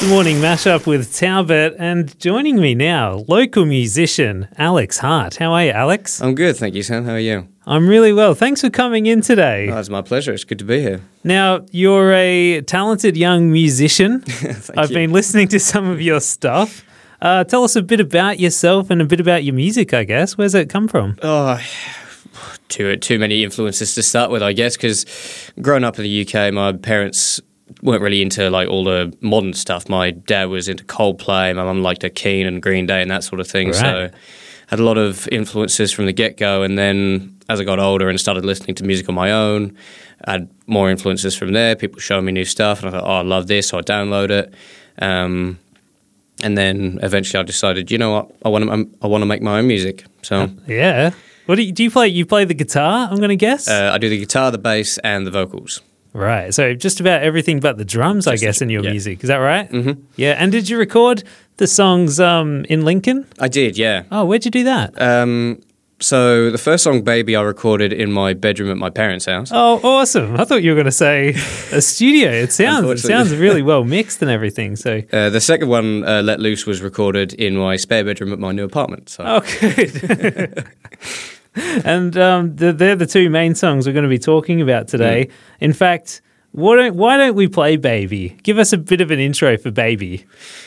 Morning mashup with Talbot, and joining me now, local musician Alex Hart. How are you, Alex? I'm good, thank you, Sam. How are you? I'm really well. Thanks for coming in today. Oh, it's my pleasure. It's good to be here. Now, you're a talented young musician. I've you. been listening to some of your stuff. Tell us a bit about yourself and a bit about your music, I guess. Where's it come from? Oh, too many influences to start with, I guess, because growing up in the UK, my parents weren't really into like all the modern stuff. My dad was into Coldplay, my mum liked Keane and Green Day and that sort of thing. Right. So had a lot of influences from the get-go, and then as I got older and started listening to music on my own, I had more influences from there. People showing me new stuff, and I thought, oh, I love this, so I download it. And then eventually I decided, you know what, I want to make my own music. So Yeah. What do you play? You play the guitar, I'm going to guess? I do the guitar, the bass, and the vocals. Right. So just about everything but the drums, I guess, in your yeah. music. Is that right? Mm-hmm. Yeah. And did you record the songs in Lincoln? I did, yeah. Oh, where'd you do that? So the first song, Baby, I recorded in my bedroom at my parents' house. Oh, awesome. I thought you were going to say a studio. It sounds Unfortunately. really well mixed and everything. So, The second one, Let Loose, was recorded in my spare bedroom at my new apartment. So. oh, good. And they're the two main songs we're going to be talking about today. In fact, why don't we play Baby? Give us a bit of an intro for Baby.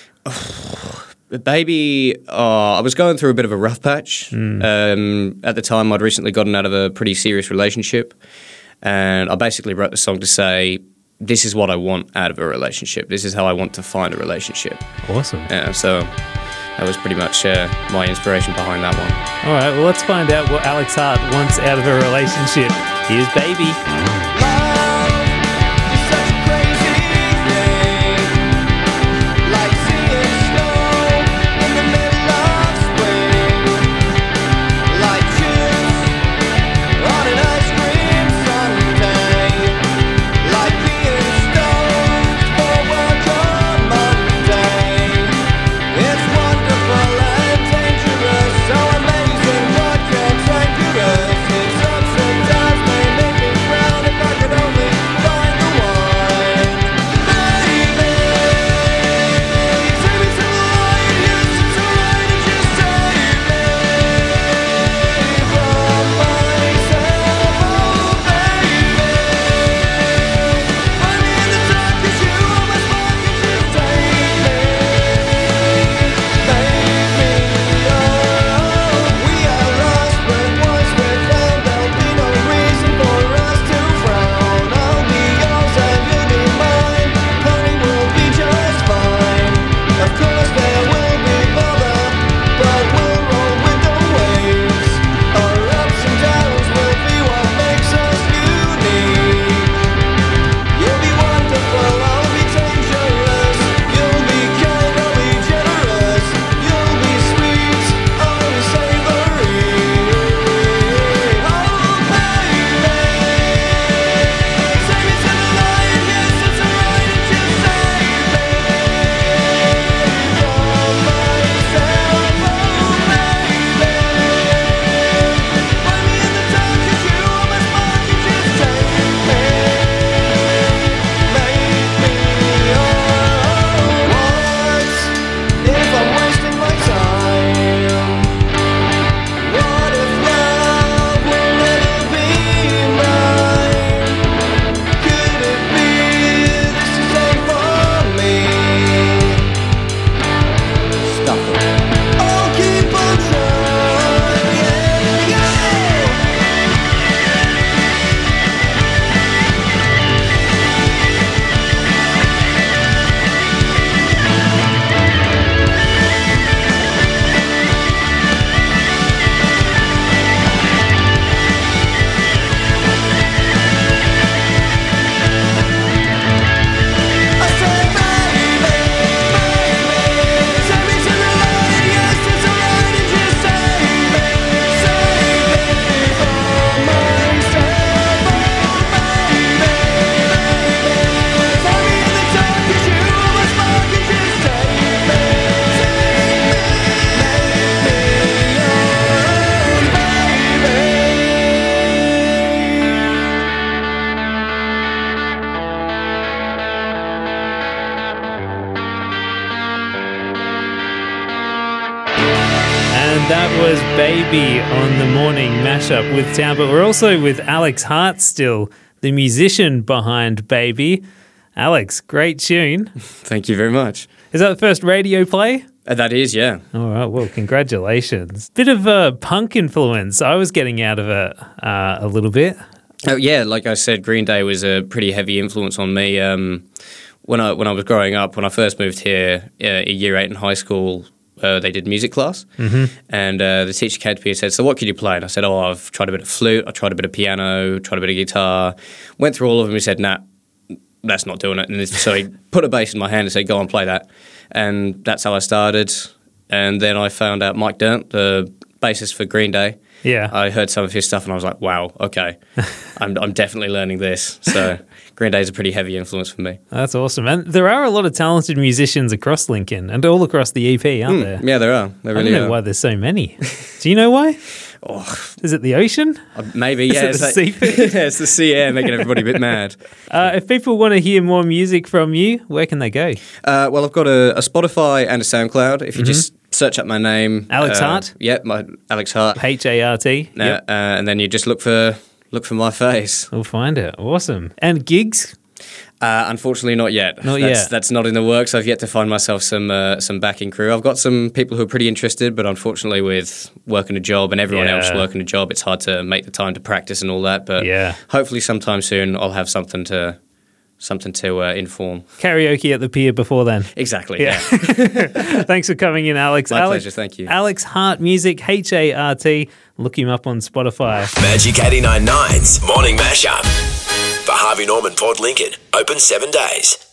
Baby, I was going through a bit of a rough patch. At the time, I'd recently gotten out of a pretty serious relationship, and I basically wrote the song to say, this is what I want out of a relationship. This is how I want to find a relationship. Awesome. So that was pretty much my inspiration behind that one. All right, well, let's find out what Alex Hart wants out of a relationship. Here's Baby. It's ups and downs, may make me proud. That was Baby on the morning mashup with Town, but we're also with Alex Hart still, the musician behind Baby. Alex, great tune. Thank you very much. Is that the first radio play? That is, yeah. All right, well, congratulations. Bit of a punk influence. I was getting out of it a little bit. Oh, yeah, like I said, Green Day was a pretty heavy influence on me. When I was growing up, when I first moved here, in year 8 in high school, they did music class, and the teacher came to me and said, "So what can you play?" And I said, "Oh, I've tried a bit of flute, I tried a bit of piano, tried a bit of guitar." Went through all of them. He said, "Nah, that's not doing it." And so he put a bass in my hand and said, "Go and play that." And that's how I started. And then I found out Mike Dirnt, the bassist for Green Day. Yeah, I heard some of his stuff and I was like, "Wow, okay, I'm definitely learning this." So Green Day is a pretty heavy influence for me. That's awesome. And there are a lot of talented musicians across Lincoln and all across the EP, aren't there? Yeah, there are. There really I don't know are. why there's so many. Do you know why? Is it the ocean? Maybe, yeah. Is it the seafood? Yeah, it's the sea air making everybody a bit mad. If people want to hear more music from you, where can they go? Well, I've got a Spotify and a SoundCloud. If you just search up my name. Alex Hart? Yeah, Alex Hart. Hart. Yep. And then you just look for my face. We'll find it. Awesome. And gigs? Unfortunately, not yet. Not yet. That's not in the works. I've yet to find myself some backing crew. I've got some people who are pretty interested, but unfortunately, with working a job and everyone else working a job, it's hard to make the time to practice and all that. But hopefully, sometime soon, I'll have something to inform. Karaoke at the pier before then. Exactly. Yeah. Thanks for coming in, Alex. My pleasure. Thank you. Alex Hart Music, Hart. Look him up on Spotify. Magic 89.9's Morning Mashup. For Harvey Norman Port Lincoln. Open 7 days.